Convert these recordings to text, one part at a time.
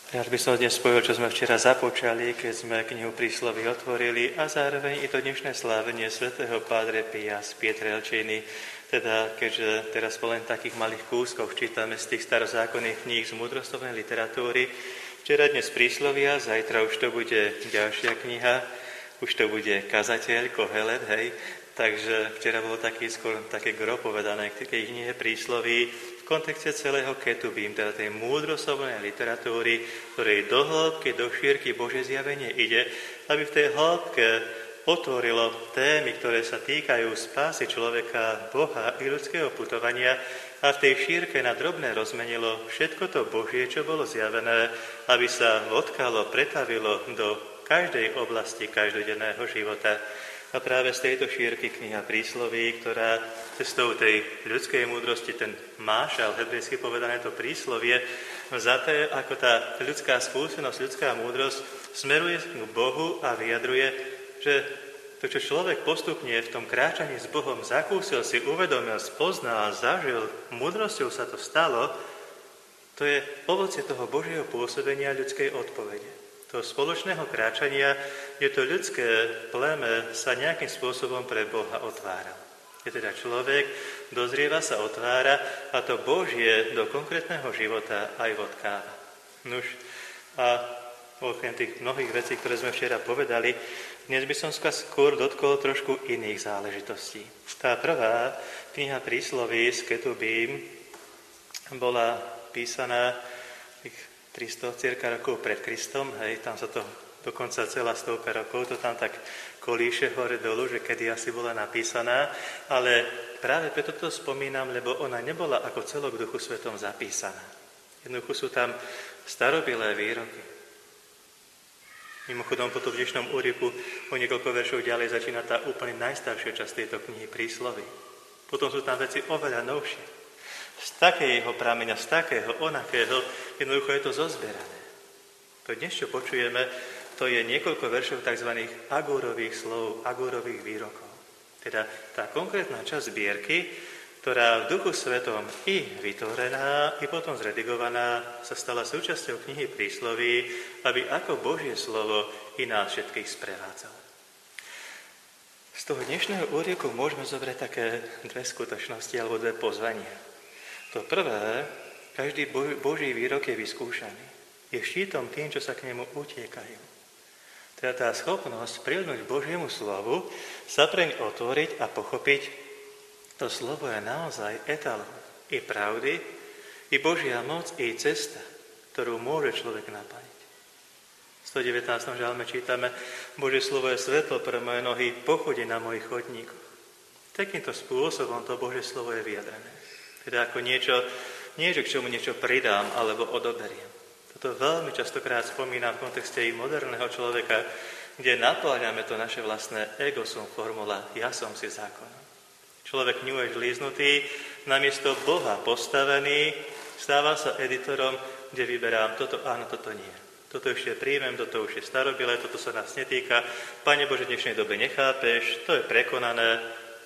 Ja by som dnes spojil, čo sme včera započali, keď sme knihu Príslovy otvorili a zároveň i to dnešné slávenie svätého Padre Pia z Pietrelčiny. Teda, keďže teraz po len takých malých kúskoch čítame z tých starozákonných kníh z múdrostovnej literatúry. Včera dnes Príslovia, zajtra už to bude ďalšia kniha, už to bude kazateľ, Kohelet, hej. Takže včera bolo také gro povedané k tej knihe Prísloví v kontexte celého Ketubím, teda tej múdroslovnej literatúry, ktorej do hĺbky, do šírky Božie zjavenie ide, aby v tej hĺbke otvorilo témy, ktoré sa týkajú spásy človeka, Boha i ľudského putovania a v tej šírke na drobné rozmenilo všetko to Božie, čo bolo zjavené, aby sa odkalo, pretavilo do každej oblasti každodenného života. A práve z tejto šírky kniha Prísloví, ktorá cestou tej ľudskej múdrosti, ten mášal, hebrejsky povedané to príslovie, vzaté ako tá ľudská skúsenosť, ľudská múdrosť, smeruje k Bohu a vyjadruje, že to, čo človek postupne v tom kráčaní s Bohom zakúsil, si uvedomil, spoznal, zažil, múdrosťou sa to stalo, to je ovocie toho Božieho pôsobenia ľudskej odpovede. Toho spoločného kráčania, kde to ľudské pleme sa nejakým spôsobom pre Boha otvára. Je teda človek, dozrieva sa, otvára a to Božie do konkrétneho života aj vodkáva. Nuž, a okrem tých mnohých vecí, ktoré sme včera povedali, dnes by som skôr dotkol trošku iných záležitostí. Tá prvá kniha Prísloví z Ketubím bola písaná 300 cirka rokov pred Kristom, hej, tam sa to dokonca celá stovka rokov, to tam tak kolíše hore dolu, že kedy asi bola napísaná, ale práve preto to spomínam, lebo ona nebola ako celok v Duchu Svetom zapísaná. Jednoducho sú tam starobilé výroky. Mimochodom, po tom dnešnom úryvku o niekoľko veršov ďalej začína tá úplne najstaršia časť tejto knihy Príslovy. Potom sú tam veci oveľa novšie. Z takého prameňa, z takého, onakého, jednoducho je to zozberané. To dnes, čo počujeme, to je niekoľko veršov tzv. Agúrových slov, agúrových výrokov. Teda tá konkrétna časť zbierky, ktorá v Duchu Svetom i vytvorená, i potom zredigovaná, sa stala súčasťou knihy Prísloví, aby ako Božie slovo i nás všetkých sprevádzalo. Z toho dnešného úrivku môžeme zobrať také dve skutočnosti alebo dve pozvania. To prvé, každý Boží výrok je vyskúšaný. Je štítom tým, čo sa k nemu utiekajú. Teda tá schopnosť prilnúť Božiemu slovu, sa preň otvoriť a pochopiť, to slovo je naozaj etalón i pravdy, i Božia moc, i cesta, ktorú môže človek naplniť. V 119. žalme čítame, Božie slovo je svetlo pre moje nohy, pochodí na mojich chodníkoch. Takýmto spôsobom to Božie slovo je vyjadrené. Teda ako niečo, k čomu niečo pridám alebo odoberiem. Toto veľmi častokrát spomínam v kontexte i moderného človeka, kde napláňame to naše vlastné ego som formula, ja som si zákonom. Človek New Age líznutý, namiesto Boha postavený, stáva sa editorom, kde vyberám toto áno, toto nie. Toto ešte príjmem, toto už je starobilé, toto sa nás netýka. Pane Bože, v dnešnej dobe nechápeš, to je prekonané.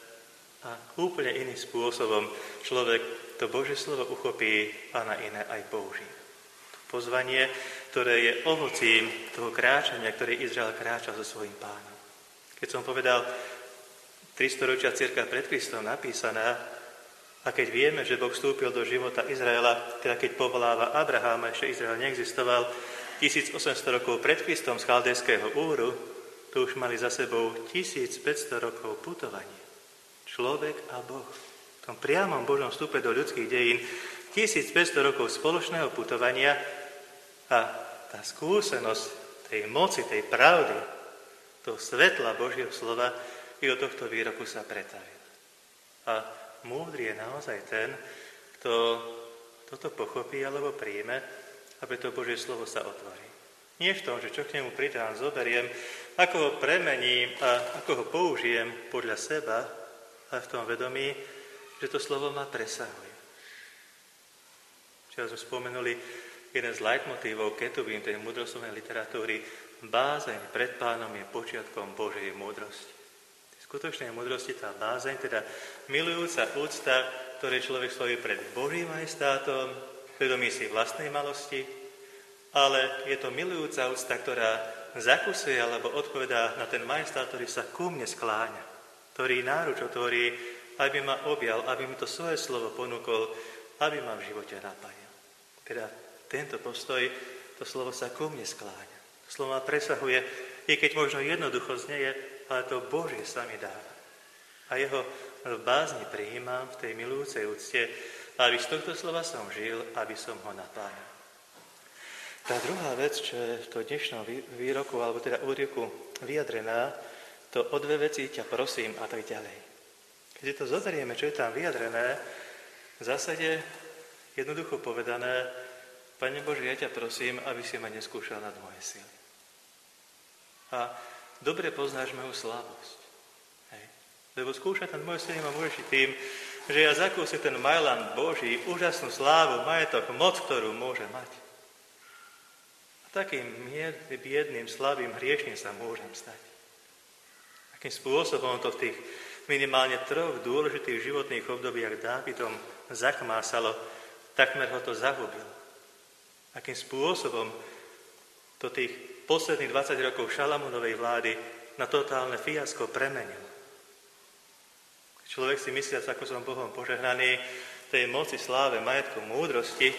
A úplne iným spôsobom človek to Božie slovo uchopí a na iné aj použije. To pozvanie, ktoré je ovocím toho kráčania, ktoré Izrael kráča so svojím pánom. Keď som povedal 300 ročia cirka pred Kristom napísaná, a keď vieme, že Boh vstúpil do života Izraela, teda keď povoláva Abraháma, ešte Izrael neexistoval, 1800 rokov pred Kristom z Chaldejského Úru, to už mali za sebou 1500 rokov putovania. Človek a Boh. V tom priamom Božom vstupe do ľudských dejín 1500 rokov spoločného putovania a tá skúsenosť tej moci, tej pravdy, toho svetla Božieho slova i do tohto výroku sa pretavil. A múdry je naozaj ten, kto toto pochopí alebo príjme, aby to Božie slovo sa otvorí. Nie v tom, že čo k nemu pridám, zoberiem, ako ho premením a ako ho použijem podľa seba, a v tom vedomí, že to slovo ma presahuje. Včera sme spomenuli jeden z leitmotívov Ketubím, tej múdroslovnej literatúry, bázeň pred pánom je počiatkom Božej múdrosti. V skutočnej múdrosti tá bázeň, teda milujúca úcta, ktorej človek stojí pred Božím majestátom, vedomí si vlastnej malosti ale je to milujúca úcta, ktorá zakusuje alebo odpovedá na ten majestát, ktorý sa ku mne skláňa, ktorý náruč otvorí, aby ma objal, aby mi to svoje slovo ponúkol, aby ma v živote napájal. Teda tento postoj, to slovo sa ku mne skláňa. Slovo ma presahuje, i keď možno jednoducho znieje, ale to Božie sa mi dáva. A jeho v bázni prijímam v tej milujúcej úcte, aby z tohto slova som žil, aby som ho napájal. Tá druhá vec, čo je v tom dnešnom výroku, alebo teda úryvku vyjadrená, to o dve veci ťa prosím a tak ďalej. Keď to zoberieme, čo je tam vyjadrené, v zásade jednoducho povedané, Pane Bože, ja ťa prosím, aby si ma neskúšal nad moje sily. A dobre poznáš moju slabosť. Hej. Lebo skúšať nad moje sily ma môžeš tým, že ja zakúsim ten majland Boží, úžasnú slávu, majetok, moc, ktorú môže mať. Takým biedným, slabým, hriešným sa môžem stať. Akým spôsobom to v tých minimálne 3 dôležitých životných obdobiach Dávidom zachmásalo, takmer ho to zahubil. Akým spôsobom to tých posledných 20 rokov Šalamúnovej vlády na totálne fiasko premenil. Človek si myslia, ako som Bohom požehnaný, tej moci, sláve, majetku, múdrosti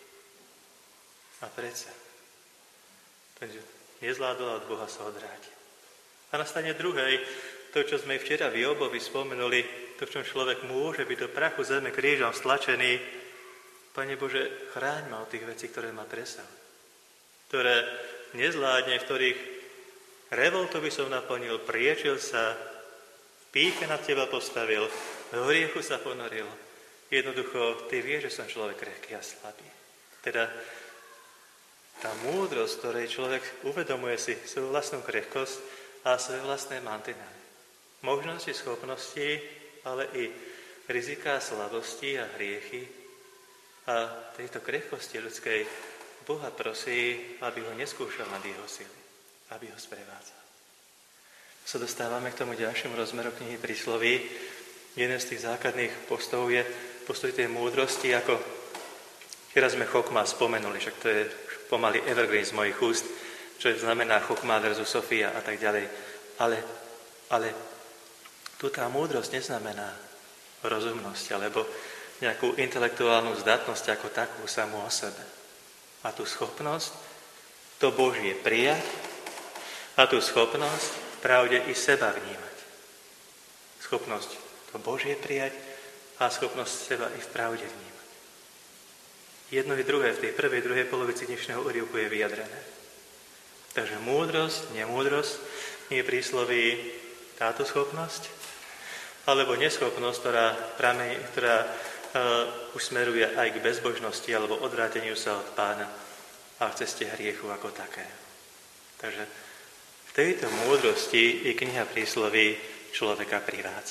a predsa takže nezvládol od Boha sa odvrátil. A na strane druhej, to, čo sme včera v Jobovi spomenuli, to, v čom človek môže byť do prachu zeme krížom stlačený, Pane Bože, chráň ma od tých vecí, ktoré ma presahujú, ktoré nezvládne, v ktorých revoltu by som naplnil, priečil sa, v pýche na teba postavil, v hriechu sa ponoril. Jednoducho, ty vieš, že som človek krehký a slabý. Teda tá múdrosť, ktorej človek uvedomuje si svoju vlastnú krehkosť a svoje vlastné mantinely. Možnosti, schopnosti, ale i riziká, slabosti a hriechy. A tejto krehkosti ľudskej Boha prosí, aby ho neskúšal nad jeho sily, aby ho sprevádzal. Sa dostávame k tomu ďalšiemu rozmeru knihy Prísloví. Jeden z tých základných postov je postoj tej múdrosti, ako včera sme chokma spomenuli, však to je pomaly evergreen z mojich úst, čo znamená chokma versus Sofia a tak ďalej. Ale tu tá múdrosť neznamená rozumnosť alebo nejakú intelektuálnu zdatnosť ako takú samú o sebe. A tú schopnosť to Božie prijať a tú schopnosť v pravde i seba vnímať. Schopnosť to Božie prijať a schopnosť seba i v pravde vnímať. Jedno i druhé v tej prvej, druhej polovici dnešného úryvku je vyjadrené. Takže múdrosť, nemúdrosť, nie je prísloví táto schopnosť, alebo neschopnosť, ktorá už smeruje aj k bezbožnosti alebo odvráteniu sa od Pána a v ceste hriechu ako také. Takže v tejto múdrosti i kniha prísloví človeka privádza.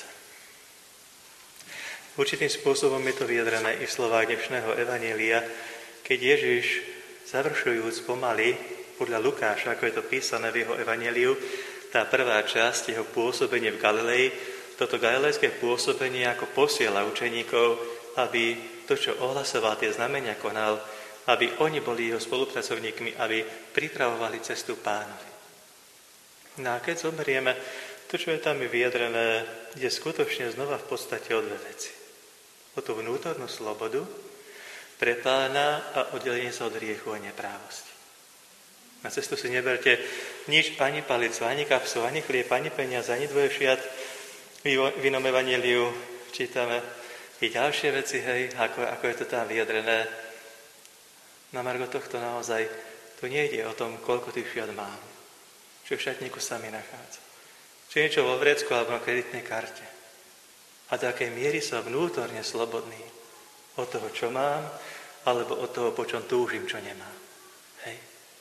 Určitým spôsobom je to vyjadrené i v slovách dnešného evanjelia, keď Ježiš, završujúc pomaly, podľa Lukáša, ako je to písané v jeho evanjeliu, tá prvá časť, jeho pôsobenie v Galilei, toto galilejské pôsobenie ako posiela učeníkov, aby to, čo ohlasoval, tie znamenia konal, aby oni boli jeho spolupracovníkmi, aby pripravovali cestu Pánovi. No a keď zoberieme, to, čo je tam vyjadrené, je skutočne znova v podstate o dve veci. O tú vnútornú slobodu pre Pána a oddelenie sa od hriechu a neprávosti. Na cestu si neberte nič, ani palicu, ani kapsu, ani chlieb, ani peniaz, ani dvoje šiat. V inom evanjeliu čítame i ďalšie veci, hej, ako je to tam vyjadrené. Na margo tohto naozaj tu nejde o tom, koľko tých šiat mám, čo v šatníku sa mi nachádza. Či niečo vo vrecku alebo na kreditnej karte. A do akej miery som vnútorne slobodný od toho, čo mám, alebo od toho, po čom túžim, čo nemám. Hej.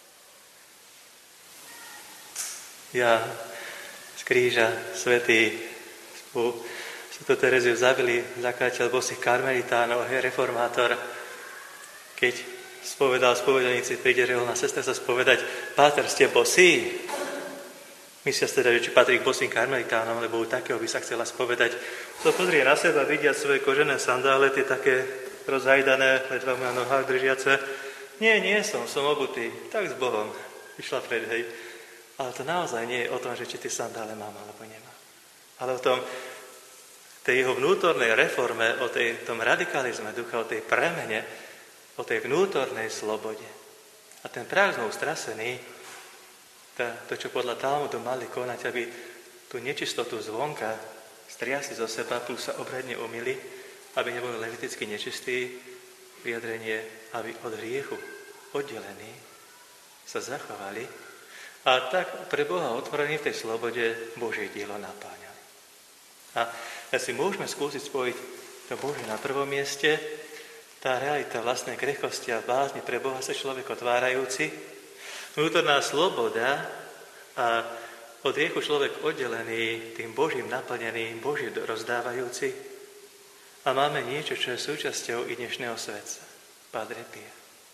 Ja z kríža svätý Svetú Tereziu zavili, zakladateľ bosých karmelitánov, reformátor, keď spovedal spovedanici, príde reholná sestra sa spovedať, páter, ste bosí? Myslia teda, že či patrí k bosým karmelitánom, lebo u takého by sa chcela spovedať. To pozrie na seba, vidia svoje kožené sandále, tie také rozhajdané, ledva na nohách držiace, nie som obutý, tak s Bohom išla pred, hej. Ale to naozaj nie je o tom, že či ty sandále mám alebo nemám. Ale o tom, tej jeho vnútornej reforme, o tom radikalizme ducha, o tej premene, o tej vnútornej slobode. A ten prach znovu strasený, to, čo podľa Talmudu mali konať, aby tú nečistotu zvonka striasli zo seba, plus sa obradne umyli, aby neboli leviticky nečistí, vyjadrenie, aby od hriechu oddelení sa zachovali a tak pre Boha otvorení v tej slobode Božie dielo napáňali. A si môžeme skúsiť spojiť to Božie na prvom mieste, tá realita vlastnej krehkosti a bázni pre Boha sa človek otvárajúci, vnútorná sloboda a od hriechu človek oddelený, tým Božím naplnený, Boží rozdávajúci. A máme niečo, čo je súčasťou i dnešného sveta. Padre Pia.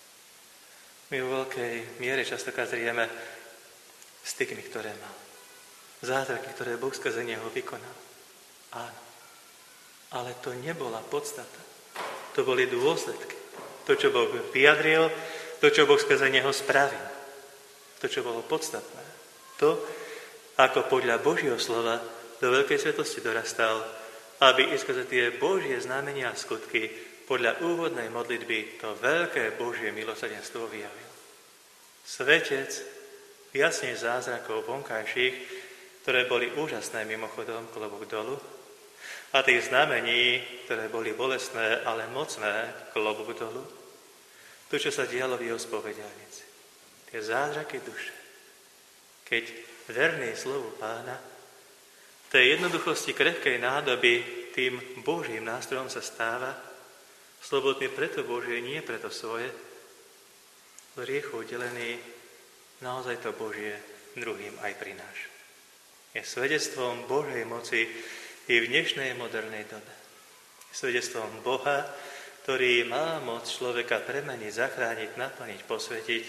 My vo veľkej miere častokrát zrieme stykmi, ktoré mal. Zázraky, ktoré Boh skrze neho vykonal. Áno. Ale to nebola podstata. To boli dôsledky. To, čo Boh vyjadril, to, čo Boh skrze neho spravil. To, čo bolo podstatné. To, ako podľa Božieho slova do veľkej svetosti dorastal, aby i skrze tie Božie znamenia a skutky podľa úvodnej modlitby to veľké Božie milosrdenstvo vyjavil. Svetec jasne zázrakov vonkajších, ktoré boli úžasné mimochodom, klobúk dolu, a tých znamení, ktoré boli bolestné, ale mocné, klobúk dolu, to, čo sa dialo v jeho spovedanici. Tie zázraky duše. Keď verný slovu Pána, tej jednoduchosti krehkej nádoby tým Božím nástrojom sa stáva, slobodný preto Božie, nie preto svoje, v hriechu oddelený, naozaj to Božie druhým aj prináša. Je svedectvom Božej moci i v dnešnej modernej dobe. Svedectvom Boha, ktorý má moc človeka premeniť, zachrániť, naplniť, posvetiť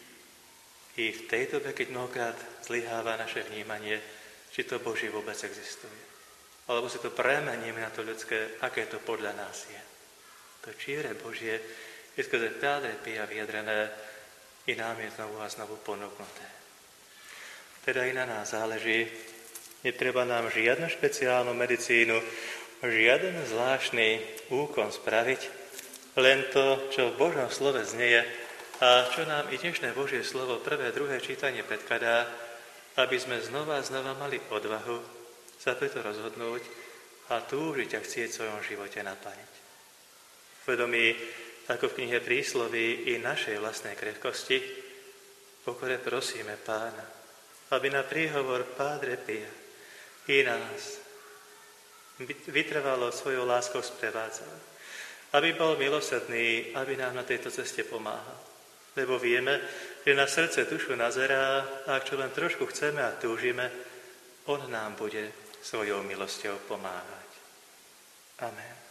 i v tej dobe, keď mnohokrát zlyháva naše vnímanie, či to Boží vôbec existuje. Alebo si to premeníme na to ľudské, aké to podľa nás je. To číre Božie je skrze Padre Pia vyjadrené i nám je znovu a znovu ponúknuté. Teda i na nás záleží, netreba nám žiadnu špeciálnu medicínu, žiaden zvláštny úkon spraviť, len to, čo v Božom slove znieje a čo nám i dnešné Božie slovo prvé, druhé čítanie predkladá, aby sme znova a znova mali odvahu sa preto rozhodnúť a túžiť a chcieť v svojom živote naplniť. Vedomí, ako v knihe Prísloví i našej vlastnej krehkosti, pokore prosíme Pána, aby na príhovor Padre Pia i nás vytrvalo svojou láskou sprevádzal, aby bol milosrdný, aby nám na tejto ceste pomáhal. Lebo vieme, že na srdce dušu nazerá a ak čo len trošku chceme a túžime, on nám bude svojou milosťou pomáhať. Amen.